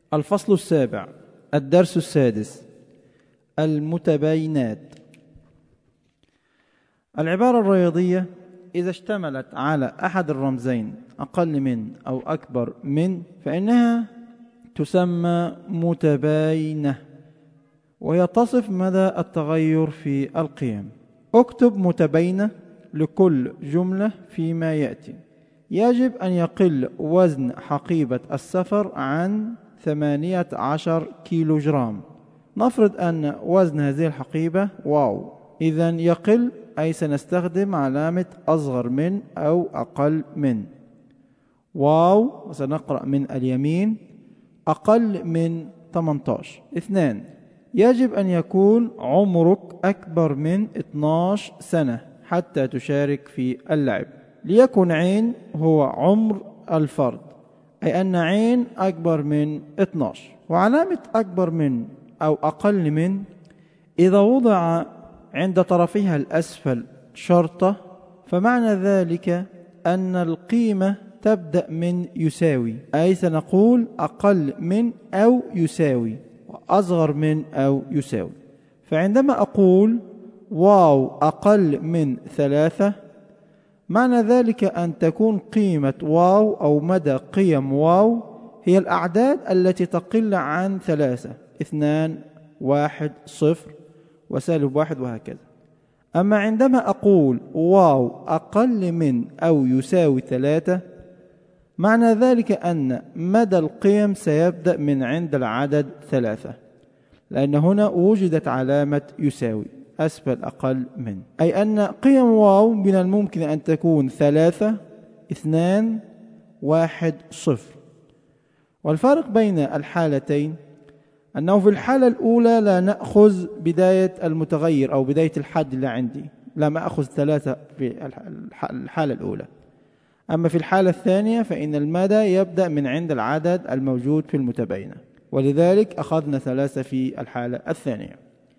الفصل السابع، الدرس السادس، المتباينات. العبارة الرياضية إذا اشتملت على أحد الرمزين أقل من أو أكبر من فإنها تسمى متباينة، وهي تصف مدى التغير في القيم. اكتب متباينة لكل جملة فيما يأتي. يجب أن يقل وزن حقيبة السفر عن 18 كيلوغرام. نفرض أن وزن هذه الحقيبة واو، إذن يقل أي سنستخدم علامة أصغر من أو أقل من. واو وسنقرأ من اليمين أقل من 18. 2. يجب أن يكون عمرك أكبر من 12 سنة حتى تشارك في اللعب. ليكن عين هو عمر الفرد، أي أن عين أكبر من 12. وعلامة أكبر من أو أقل من إذا وضع عند طرفها الأسفل شرطة فمعنى ذلك أن القيمة تبدأ من يساوي، أي سنقول أقل من أو يساوي وأصغر من أو يساوي. فعندما أقول واو أقل من 3 معنى ذلك أن تكون قيمة واو أو مدى قيم واو هي الأعداد التي تقل عن 3، 2، 1، 0 وسالب 1 وهكذا. أما عندما أقول واو أقل من أو يساوي 3 معنى ذلك أن مدى القيم سيبدأ من عند العدد 3، لأن هنا وجدت علامة يساوي أسفل أقل من، أي أن قيم واو من الممكن أن تكون 3، 2، 1، 0. والفرق بين الحالتين أنه في الحالة الأولى لا نأخذ بداية المتغير أو بداية الحد اللي عندي، لا ما أخذ 3 في الحالة الأولى. أما في الحالة الثانية فإن المدى يبدأ من عند العدد الموجود في المتباينة، ولذلك أخذنا 3 في الحالة الثانية.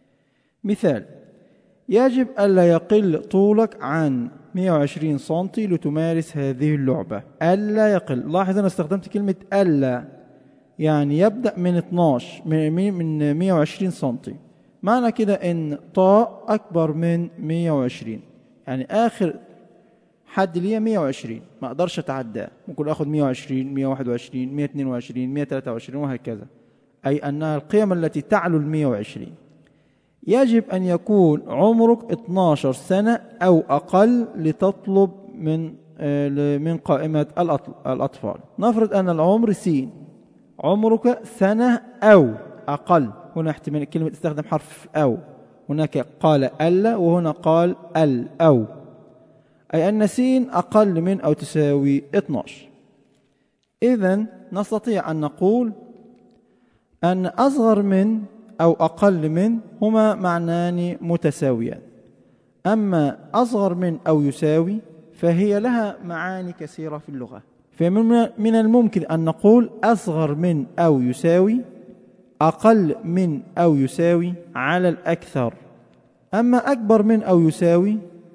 مثال: يجب ألا يقل طولك عن 120 سنتي لتمارس هذه اللعبة. ألا يقل، لاحظ أنا استخدمت كلمة ألا، يعني يبدأ من 12 من 120 سنتي. معنى كده إن طاء أكبر من 120، يعني آخر حد ليه 120 ما أقدرش أتعداه، ممكن أخذ 120 121 122 123 وهكذا، أي أنها القيم التي تعلو 120. يجب أن يكون عمرك 12 سنة أو أقل لتطلب من قائمة الأطفال. نفرض أن العمر س، عمرك سنة أو أقل، هنا احتمال كلمة استخدم حرف أو، هناك قال ألا وهنا قال أو، أي أن س أقل من أو تساوي 12. إذن نستطيع أن نقول أن أصغر من أو أقل من هما معنان متساويان، أما أصغر من أو يساوي فهي لها معاني كثيرة في اللغة. فمن الممكن أن نقول أصغر من أو يساوي، أقل من أو يساوي على الأكثر. أما أكبر من أو يساوي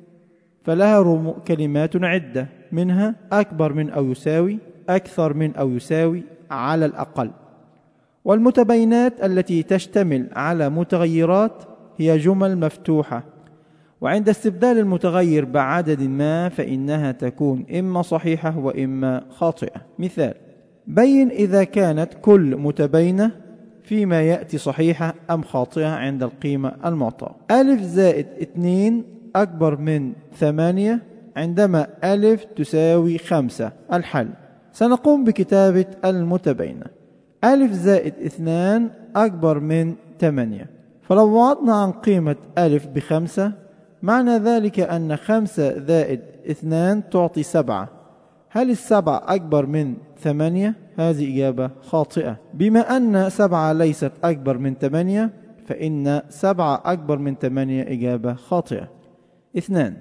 فلها كلمات عدة، منها أكبر من أو يساوي، أكثر من أو يساوي، على الأقل. والمتباينات التي تشتمل على متغيرات هي جمل مفتوحة، وعند استبدال المتغير بعدد ما فإنها تكون إما صحيحة وإما خاطئة. مثال: بين إذا كانت كل متباينة فيما يأتي صحيحة أم خاطئة عند القيمة المعطاة. أ زائد 2 أكبر من 8 عندما أ تساوي 5. الحل: سنقوم بكتابة المتباينة. أ زائد 2 أكبر من 8، فلو وضعنا عن قيمة أ ب5 معنى ذلك أن 5 زائد 2 تعطي 7. هل 7 أكبر من 8؟ هذه إجابة خاطئة. بما أن 7 ليست أكبر من 8 فإن 7 أكبر من 8 إجابة خاطئة. 2.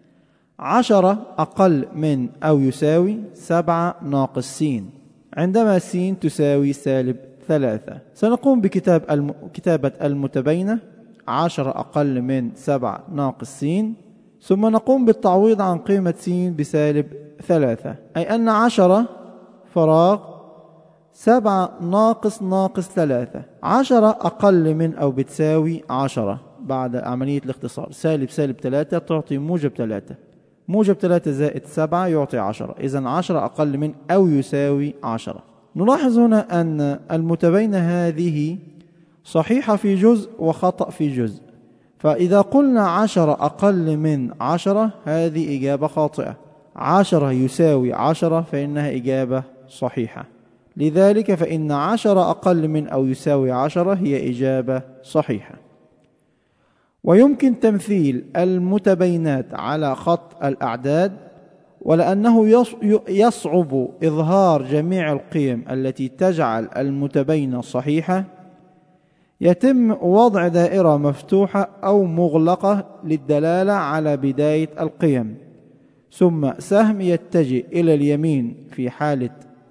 10 أقل من أو يساوي 7 ناقص س عندما س تساوي -3. سنقوم بكتابة المتباينة 10 أقل من 7 ناقص س، ثم نقوم بالتعويض عن قيمة س ب -3، أي أن 10 فراغ 7 ناقص ناقص 3. 10 أقل من أو بتساوي 10 بعد عملية الاختصار. سالب سالب 3 تعطي موجب 3. موجب 3 زائد 7 يعطي 10. إذن 10 أقل من أو يساوي 10. نلاحظ هنا أن المتباينة هذه صحيحة في جزء وخطأ في جزء. فإذا قلنا 10 أقل من 10 هذه إجابة خاطئة. 10 يساوي 10 فإنها إجابة صحيحة. لذلك فإن 10 أقل من أو يساوي 10 هي إجابة صحيحة. ويمكن تمثيل المتباينات على خط الأعداد، ولأنه يصعب إظهار جميع القيم التي تجعل المتباينة صحيحة، يتم وضع دائرة مفتوحة أو مغلقة للدلالة على بداية القيم، ثم سهم يتجه إلى اليمين في حالة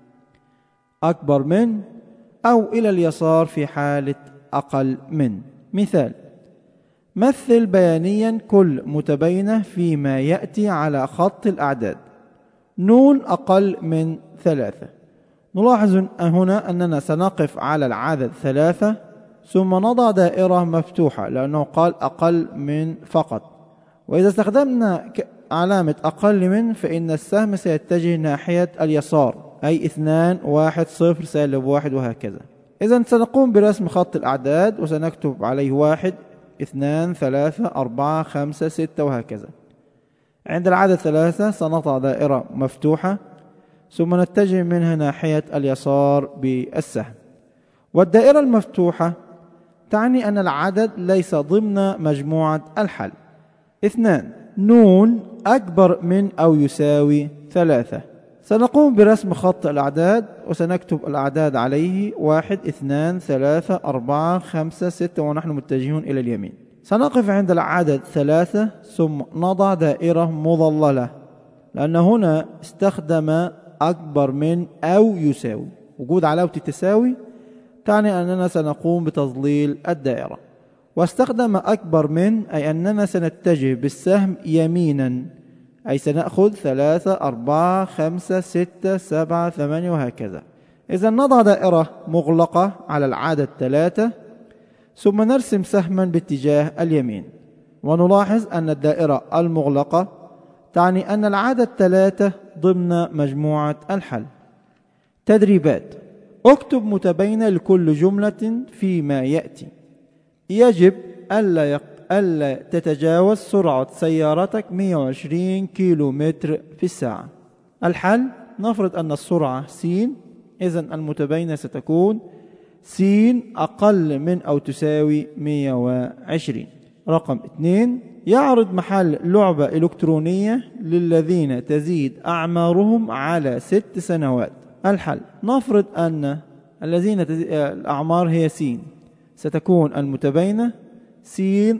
أكبر من، أو إلى اليسار في حالة أقل من. مثال: مثل بيانيا كل متباينة فيما يأتي على خط الأعداد. نون أقل من 3. نلاحظ هنا أننا سنقف على العدد 3 ثم نضع دائرة مفتوحة لأنه قال أقل من فقط. وإذا استخدمنا علامة أقل من فإن السهم سيتجه ناحية اليسار، أي 2 1 0 سالب 1 وهكذا. إذن سنقوم برسم خط الأعداد وسنكتب عليه 1 2 3 4 5 6 وهكذا. عند العدد 3 سنضع دائرة مفتوحة ثم نتجه منها ناحية اليسار بالسهم. والدائرة المفتوحة تعني أن العدد ليس ضمن مجموعة الحل. 2 نون أكبر من أو يساوي 3. سنقوم برسم خط الأعداد وسنكتب الأعداد عليه 1 2 3 4 5 6 ونحن متجهون إلى اليمين. سنقف عند العدد 3 ثم نضع دائرة مظللة، لأن هنا استخدم أكبر من أو يساوي. وجود علامة التساوي تعني أننا سنقوم بتظليل الدائرة. واستخدم أكبر من أي أننا سنتجه بالسهم يمينا، أي سنأخذ 3 4 5 6 7 8 وهكذا. إذا نضع دائرة مغلقة على العدد 3 ثم نرسم سهما باتجاه اليمين. ونلاحظ أن الدائرة المغلقة تعني أن العدد 3 ضمن مجموعة الحل. تدريبات: اكتب متباينة لكل جملة فيما يأتي. يجب ألا تتجاوز سرعة سيارتك 120 كيلومتر في الساعة. الحل: نفرض أن السرعة س، إذن المتباينة ستكون س أقل من أو تساوي 120. رقم 2: يعرض محل لعبة إلكترونية للذين تزيد أعمارهم على 6 سنوات. الحل: نفرض أن الذين الأعمار هي س، ستكون المتباينة س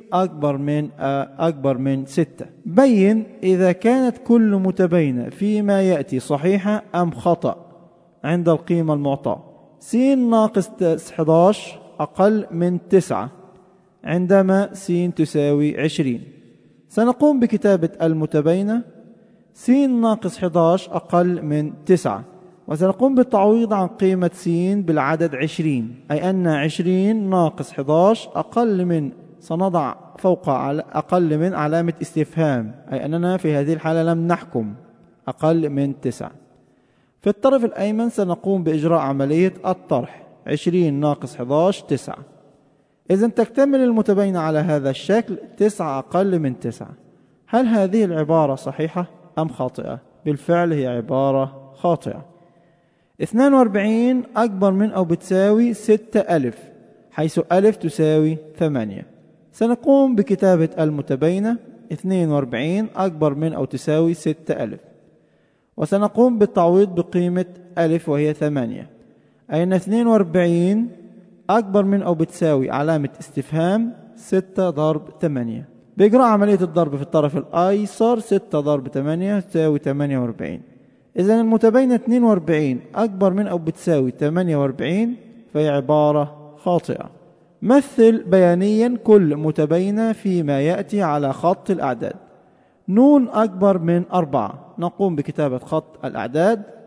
أكبر من 6. بين إذا كانت كل متباينة فيما يأتي صحيحة أم خطأ عند القيمة المعطاة. س ناقص 11 أقل من 9 عندما س تساوي 20. سنقوم بكتابة المتباينة س ناقص 11 أقل من 9، وسنقوم بالتعويض عن قيمة س بالعدد 20، أي أن 20 ناقص 11 أقل من، سنضع فوق أقل من علامة استفهام، أي أننا في هذه الحالة لم نحكم، أقل من 9. في الطرف الأيمن سنقوم بإجراء عملية الطرح. 20 ناقص 11 9. إذن تكتمل المتباينة على هذا الشكل: 9 أقل من 9. هل هذه العبارة صحيحة أم خاطئة؟ بالفعل هي عبارة خاطئة. 42 أكبر من أو بتساوي 6 ألف، حيث ألف تساوي 8. سنقوم بكتابة المتباينة 42 أكبر من أو تساوي 6 ألف، وسنقوم بالتعويض بقيمة ألف وهي 8، أي أن 42 أكبر من أو بتساوي علامة استفهام 6 ضرب 8. بإجراء عملية الضرب في الطرف الأيسر 6 ضرب 8 تساوي 48. إذن المتباينة 42 أكبر من أو بتساوي 48 فهي عبارة خاطئة. مثل بيانيا كل متباينة فيما يأتي على خط الأعداد. نون أكبر من 4. نقوم بكتابة خط الأعداد.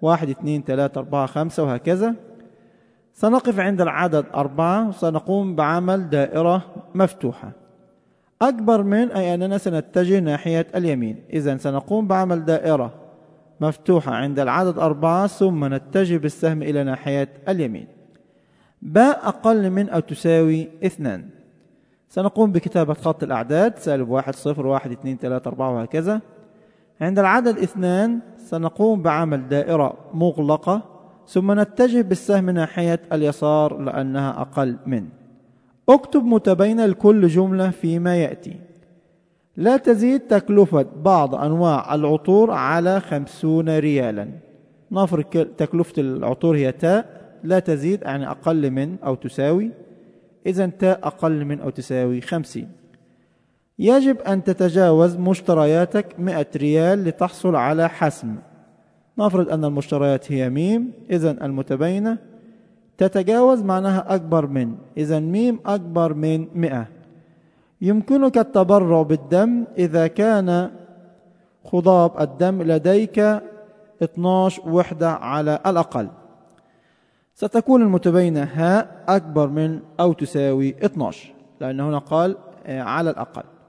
1 2 3 4 5 وهكذا. سنقف عند العدد 4 وسنقوم بعمل دائرة مفتوحة. أكبر من أي أننا سنتجه ناحية اليمين، إذن سنقوم بعمل دائرة مفتوحة عند العدد 4 ثم نتجه بالسهم إلى ناحية اليمين. باء أقل من أو تساوي 2. سنقوم بكتابة خط الأعداد -1 0 1 2 3 4 وهكذا. عند العدد 2 سنقوم بعمل دائرة مغلقة ثم نتجه بالسهم ناحية اليسار لأنها أقل من. اكتب متباينة لكل جملة فيما يأتي. لا تزيد تكلفة بعض أنواع العطور على 50 ريالا. نفرض تكلفة العطور هي تاء، لا تزيد يعني أقل من أو تساوي، إذن تاء أقل من أو تساوي 50. يجب أن تتجاوز مشترياتك 100 ريال لتحصل على حسم. نفرض أن المشتريات هي ميم، إذن المتباينة تتجاوز معناها أكبر من، إذن ميم أكبر من 100. يمكنك التبرع بالدم إذا كان خضاب الدم لديك 12 وحدة على الأقل. ستكون المتباينة هاء أكبر من أو تساوي 12 لأن هنا قال على الأقل.